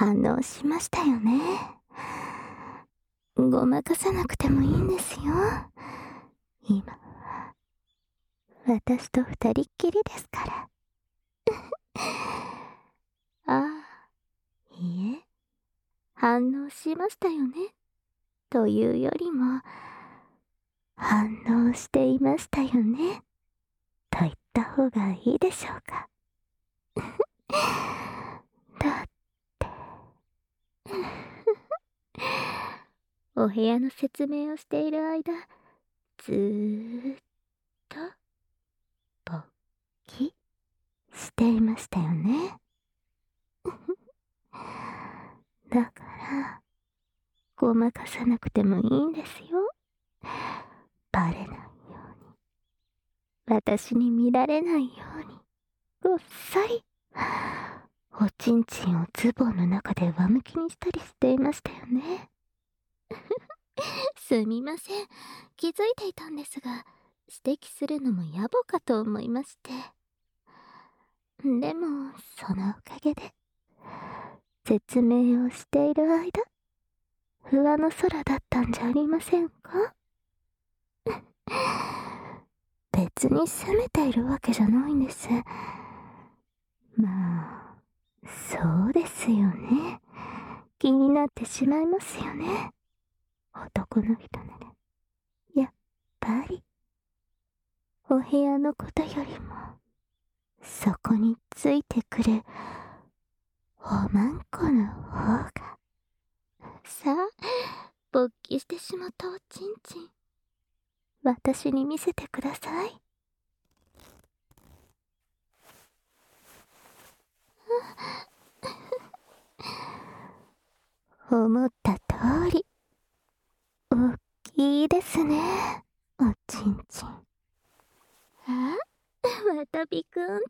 反応しましたよね。ごまかさなくてもいいんですよ。今は私と二人っきりですから。ああ、いいえ、反応しましたよね。というよりも、反応していましたよね。と言った方がいいでしょうか。だって、お部屋の説明をしている間、ずーっと、ぼっきしていましたよね。だから、ごまかさなくてもいいんですよ。バレないように。私に見られないように。ごっそり。おちんちんをズボンの中で上向きにしたりしていましたよね。すみません。気づいていたんですが、指摘するのも野暮かと思いまして。でも、そのおかげで、説明をしている間、不安の空だったんじゃありませんか？別に責めているわけじゃないんです。まあ、そうですよね。気になってしまいますよね。男の人なら。やっぱり、お部屋のことよりも、そこについてくる、おまんこの方が。さあ、勃起してしまったおちんちん。私に見せてください。思った通り、おっきいですね、おちんちん。あ、またビクンって。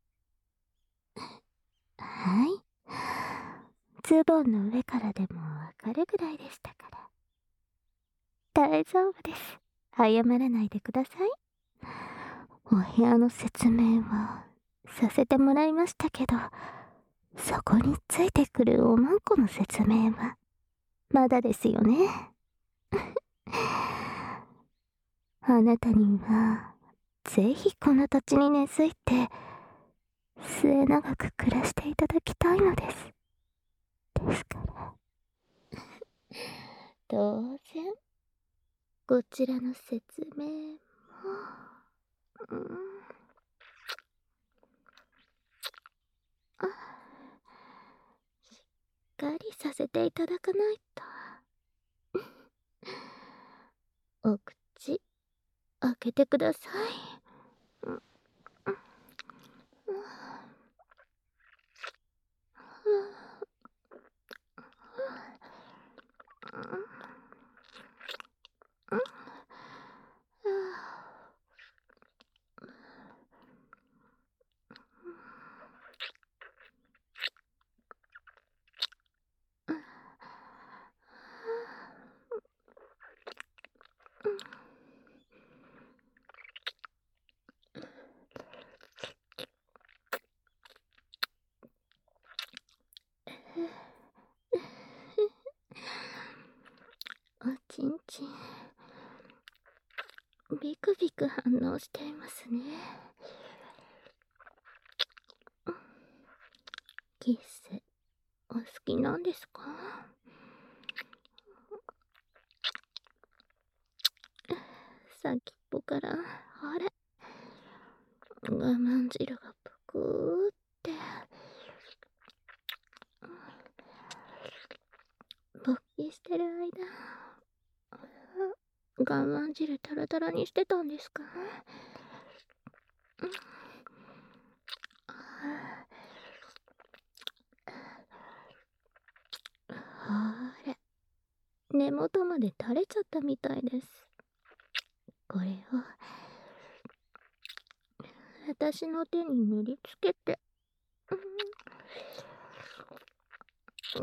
はい。ズボンの上からでもわかるぐらいでしたから。大丈夫です。謝らないでください。お部屋の説明はさせてもらいましたけど、そこについてくるおまんこの説明は、まだですよね。あなたには、ぜひこの土地に根付いて、末永く暮らしていただきたいのです。ですから。当然、こちらの説明も、しっかりさせていただかないと。お口、開けてください。おちんちん、ビクビク反応していますね。キス、お好きなんですか？先っぽから、あれ、我慢汁がぷくーって。勃起してる間、我慢汁タラタラにしてたんですか？あれ、根元まで垂れちゃったみたいです。これを、私の手に塗りつけて、うん、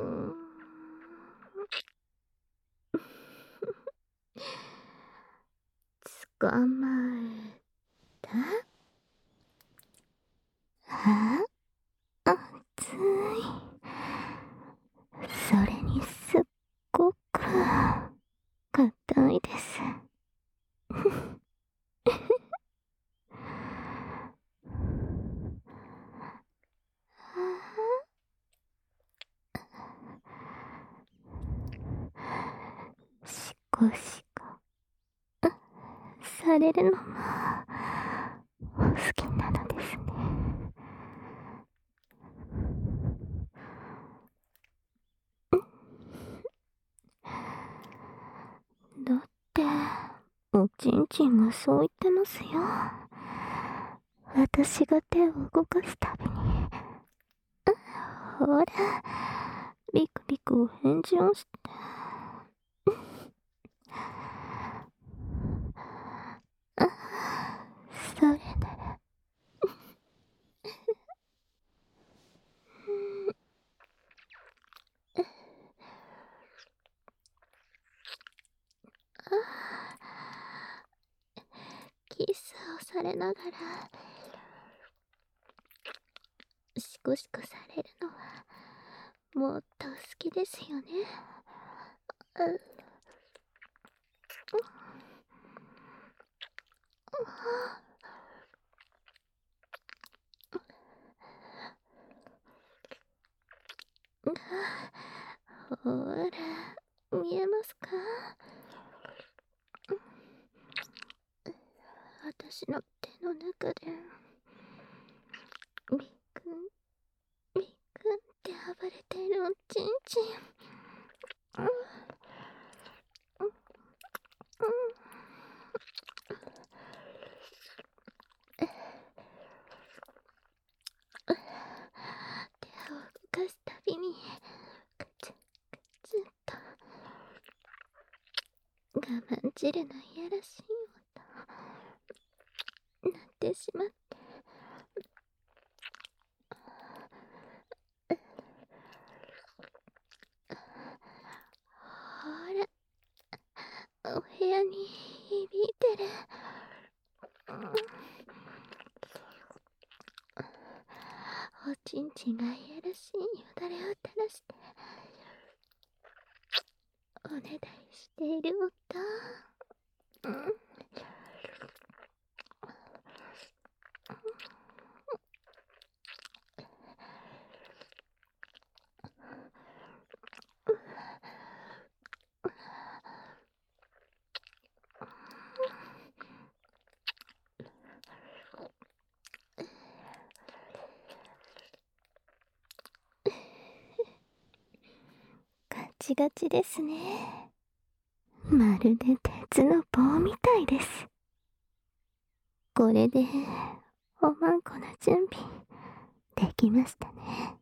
捕まえた？あ、熱い。 ゴシゴされるのもお好きなのですね。だっておちんちんがそう言ってますよ。私が手を動かすたびに、ほらビクビクお返事をして。それならキスをされながらシコシコされるのはもっと好きですよね。ほら見えますか？私の手の中でビクンビクンって暴れているおちんちん。手を動かすたびにカチッカチッと我慢汁のいやらしい音鳴ってしまって、ほらお部屋に響いてる。おちんちんがいやらしいよだれを垂らしておねだりしている音。ガチガチですね。まるで鉄の棒みたいです。これでおまんこの準備できましたね。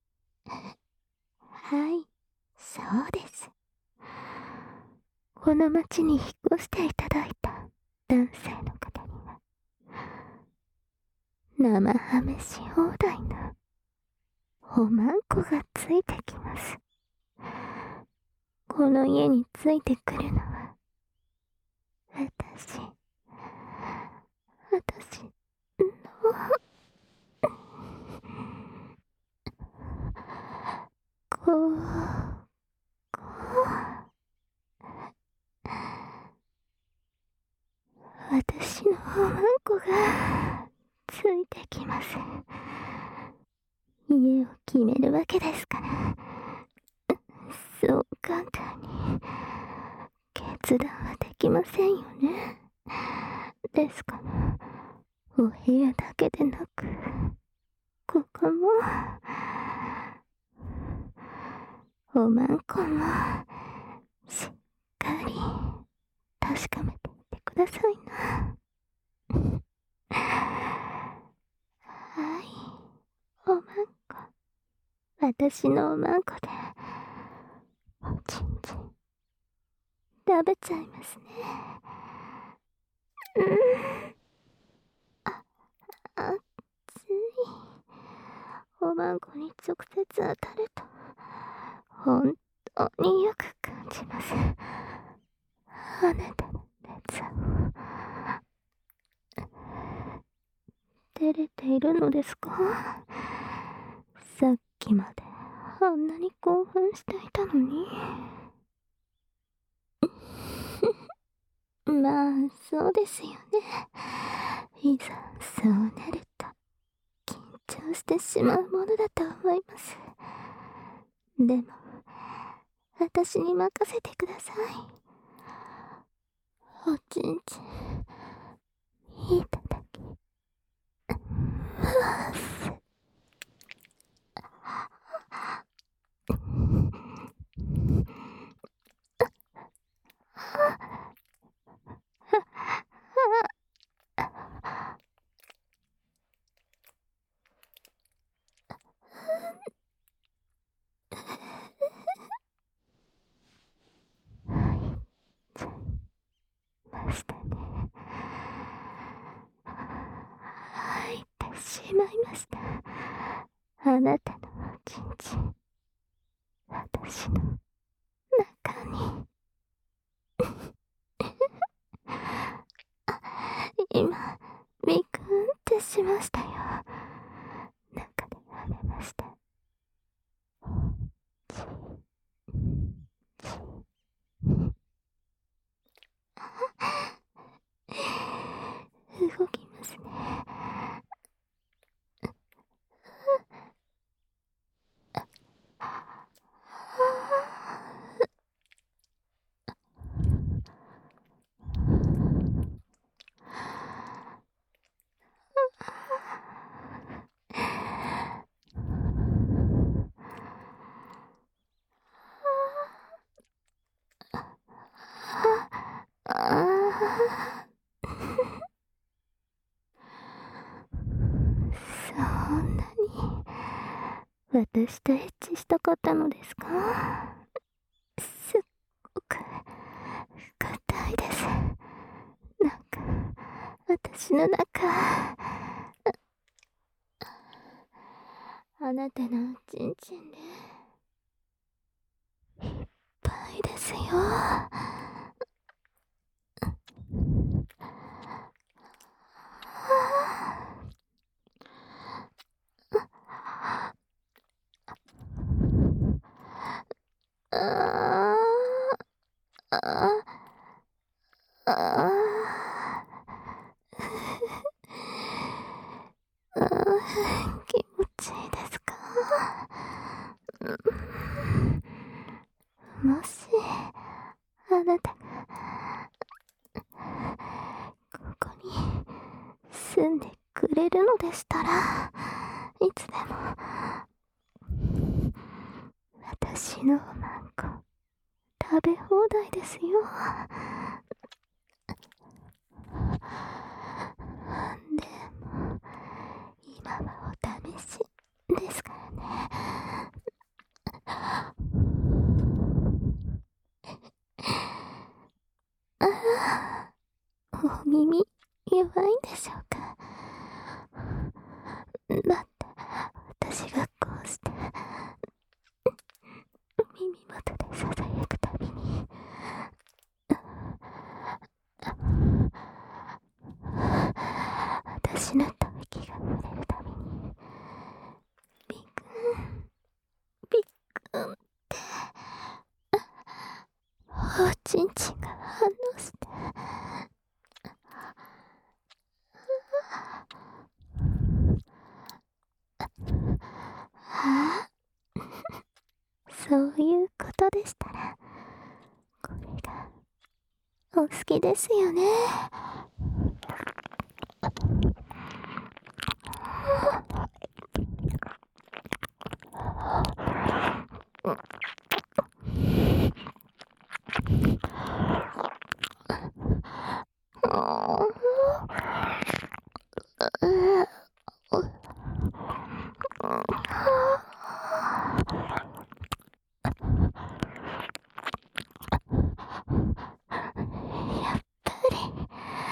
はい、そうです。この町に引っ越していただいた男性の方には生試し放題のおまんこがついてきます。この家についてくるのは私のこ私のおまんこがついてきます。家を決めるわけですから、そう簡単に決断はできませんよね。ですからお部屋だけでなくここもおまんこもしっかり確かめてみてくださいな。はい、おまんこ、私のおまんこでおちんちん食べちゃいますね。熱い。おまんこに直接当たると本当によく感じます。あなたの熱を照れているのですか？さっきまであんなに興奮していたのに。まあそうですよね。いざそうなると緊張してしまうものだと思います。でも私に任せてください。 おちんちんいただきます。ましたね。入ってしまいました。あなたのおちんちん、私の中に。今、ビクンってしましたよ。中で跳ねました。動きますね。そんなに私とエッチしたかったのですか？すっごく硬いです。なんか私の中、あなたのおちんちんでいっぱいですよ。ああああ気持ちいいですか？もしあなたがここに住んでくれるのでしたら、いつでも私のおまんこ食べ放題ですよ。でも今はお試しですからね。お耳弱いんでしょうか？だって私がこうして耳元でささやくたびに、私の吐息が触れるたびにビクンビクンっておちんちんが反応して、ああ、そういうことでしたら、これがお好きですよね。やっぱり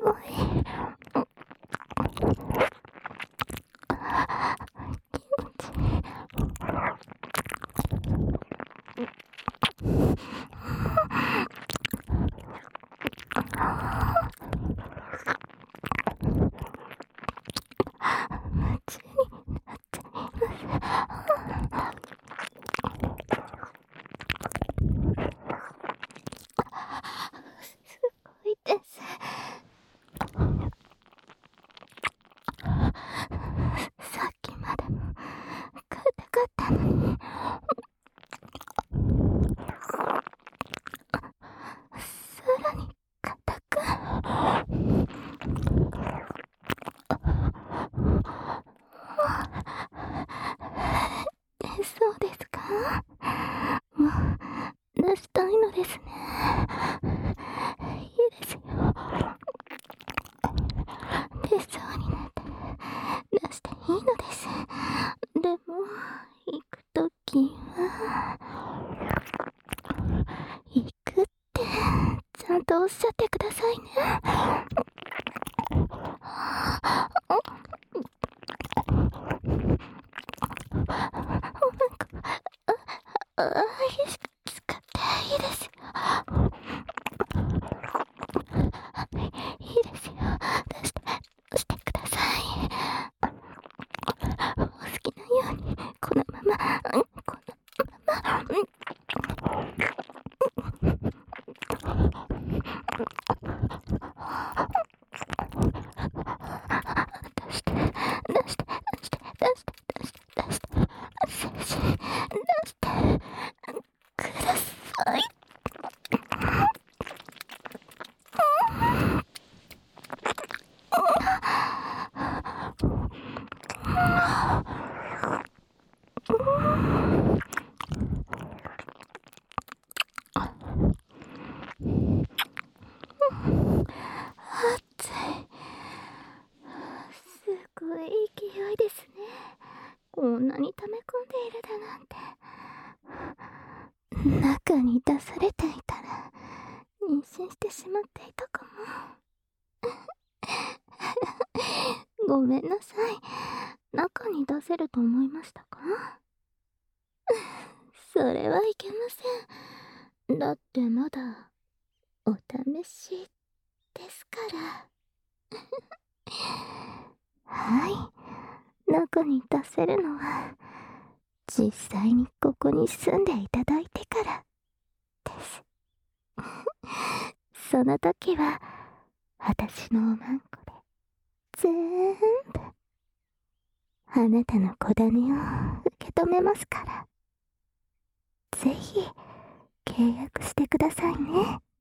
さっきまでも硬かったのに、さらに硬く。そうですか？もう出したいのですね。いいですよ。出そうになったら出していいのです。でも行くときは行くってちゃんとおっしゃってくださいね。しかっていいですよ。いいですよ。出してください。お好きなようにこのまま、このまま、出して、出して、出して、出して、出して、出して、出してください。熱い。すごい勢いですね。こんなに溜め込んでいるだなんて。中に出されていたら妊娠してしまっていたかも。ごめんなさい。中に出せると思いましたか？それはいけません。だってまだお試しですから。はい。中に出せるのは実際にここに住んでいただいてからです。その時は私のおまんこで全部あなたの子種を受け止めますから。ぜひ契約してくださいね。